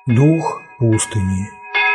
Дух пустыни.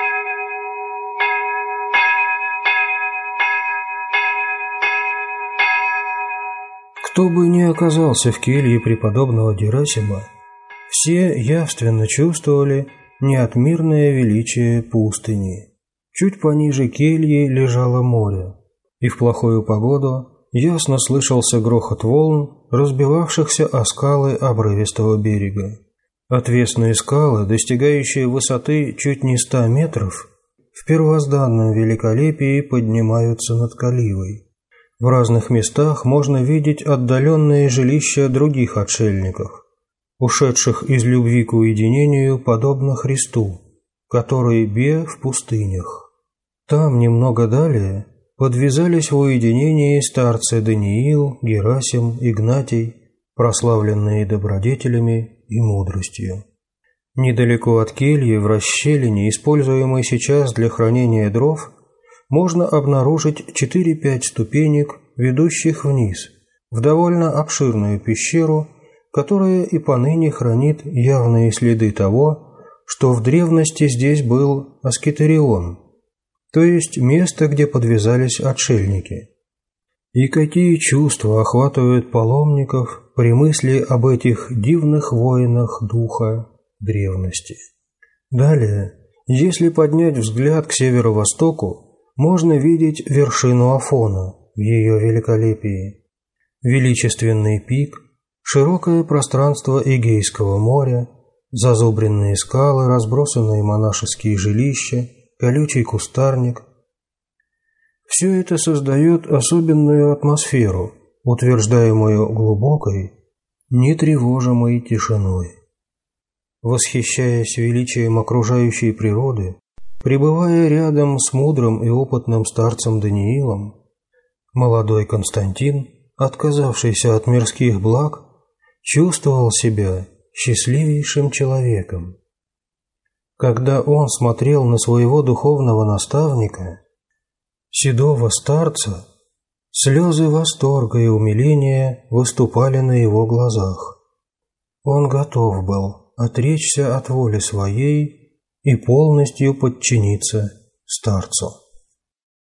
Кто бы ни оказался в келье преподобного Герасима, все явственно чувствовали неотмирное величие пустыни. Чуть пониже кельи лежало море, и в плохую погоду ясно слышался грохот волн, разбивавшихся о скалы обрывистого берега. Отвесные скалы, достигающие высоты чуть не 100 метров, в первозданном великолепии поднимаются над Каливой. В разных местах можно видеть отдаленные жилища других отшельников, ушедших из любви к уединению, подобно Христу, который бе в пустынях. Там, немного далее, подвязались в уединении старцы Даниил, Герасим, Игнатий, прославленные добродетелями и мудростью. Недалеко от кельи, в расщелине, используемой сейчас для хранения дров, можно обнаружить 4-5 ступенек, ведущих вниз, в довольно обширную пещеру, которая и поныне хранит явные следы того, что в древности здесь был аскетерион, то есть место, где подвязались отшельники. И какие чувства охватывают паломников при мысли об этих дивных воинах духа древности. Далее, если поднять взгляд к северо-востоку, можно видеть вершину Афона в ее великолепии, величественный пик, широкое пространство Эгейского моря, зазубренные скалы, разбросанные монашеские жилища, колючий кустарник. Все это создает особенную атмосферу, утверждаемую глубокой, нетревожимой тишиной. Восхищаясь величием окружающей природы, пребывая рядом с мудрым и опытным старцем Даниилом, молодой Константин, отказавшийся от мирских благ, чувствовал себя счастливейшим человеком. Когда он смотрел на своего духовного наставника, седого старца, слезы восторга и умиления выступали на его глазах. Он готов был отречься от воли своей и полностью подчиниться старцу.